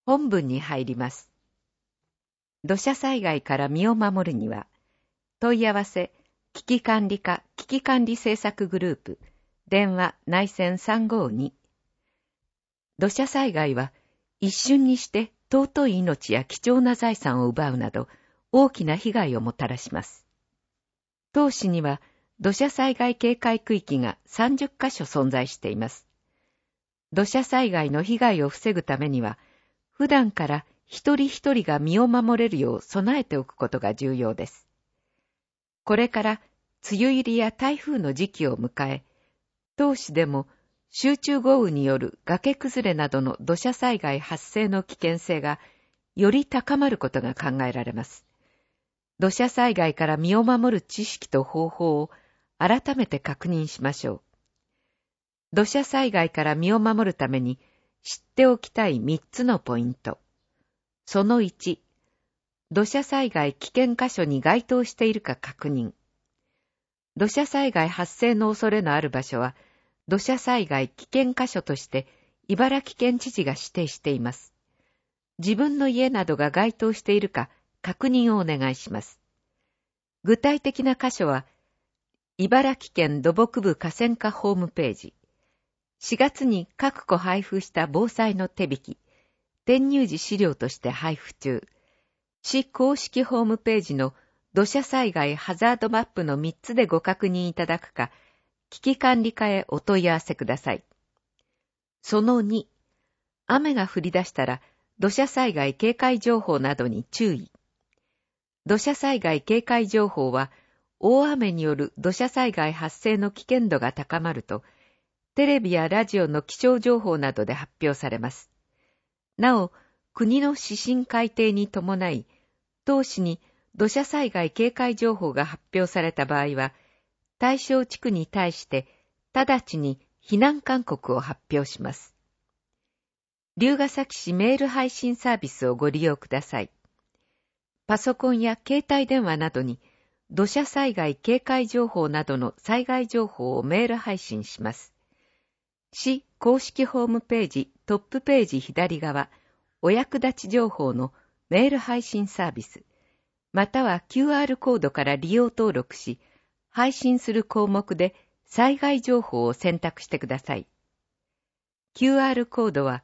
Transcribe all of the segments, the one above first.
本文に入ります。土砂災害から身を守るには、問い合わせ、危機管理課危機管理政策グループ、電話内線352。土砂災害は一瞬にして尊い命や貴重な財産を奪うなど大きな被害をもたらします。当市には土砂災害警戒区域が30カ所存在しています。土砂災害の被害を防ぐためには、普段から一人一人が身を守れるよう備えておくことが重要です。これから梅雨入りや台風の時期を迎え、当市でも集中豪雨による崖崩れなどの土砂災害発生の危険性がより高まることが考えられます。土砂災害から身を守る知識と方法を改めて確認しましょう。土砂災害から身を守るために知っておきたい3つのポイント。その1、土砂災害危険箇所に該当しているか確認。土砂災害発生の恐れのある場所は、土砂災害危険箇所として茨城県知事が指定しています。自分の家などが該当しているか確認をお願いします。具体的な箇所は、茨城県土木部河川課ホームページ、4月に各戸配布した防災の手引き、転入時資料として配布中、市公式ホームページの土砂災害ハザードマップの3つでご確認いただくか、危機管理課へお問い合わせください。その2、雨が降り出したら土砂災害警戒情報などに注意。土砂災害警戒情報は、大雨による土砂災害発生の危険度が高まると、テレビやラジオの気象情報などで発表されます。なお、国の指針改定に伴い、当市に土砂災害警戒情報が発表された場合は、対象地区に対して直ちに避難勧告を発表します。龍ケ崎市メール配信サービスをご利用ください。パソコンや携帯電話などに土砂災害警戒情報などの災害情報をメール配信します。市公式ホームページトップページ左側、お役立ち情報のメール配信サービス、または QR コードから利用登録し、配信する項目で災害情報を選択してください。QR コードは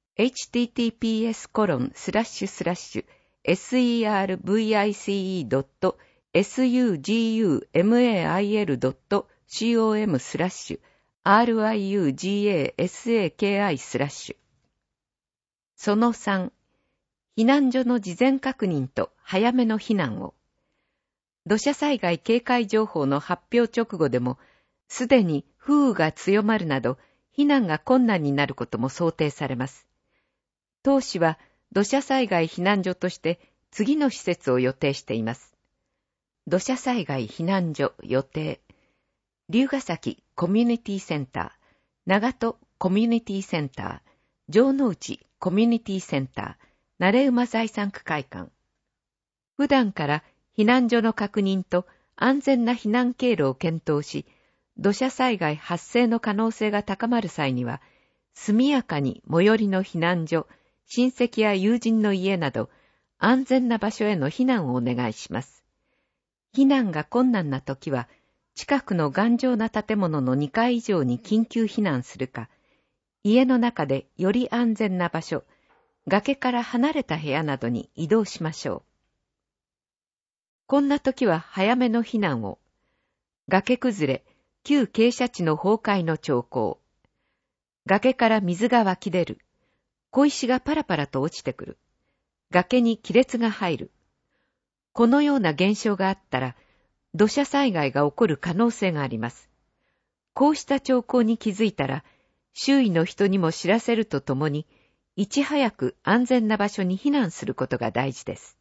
https://servicesugamal.com/RUGASAKI/その3、避難所の事前確認と早めの避難を。土砂災害警戒情報の発表直後でも、すでに風雨が強まるなど、避難が困難になることも想定されます。当市は土砂災害避難所として次の施設を予定しています。土砂災害避難所予定。龍ケ崎コミュニティセンター、長門コミュニティセンター、城之内コミュニティセンター、慣馬財産区会館。普段から避難所の確認と安全な避難経路を検討し、土砂災害発生の可能性が高まる際には、速やかに最寄りの避難所、親戚や友人の家など、安全な場所への避難をお願いします。避難が困難な時は、近くの頑丈な建物の2階以上に緊急避難するか、家の中でより安全な場所、崖から離れた部屋などに移動しましょう。こんな時は早めの避難を。崖崩れ、旧傾斜地の崩壊の兆候。崖から水が湧き出る。小石がパラパラと落ちてくる。崖に亀裂が入る。このような現象があったら、土砂災害が起こる可能性があります。こうした兆候に気づいたら、周囲の人にも知らせるとともに、いち早く安全な場所に避難することが大事です。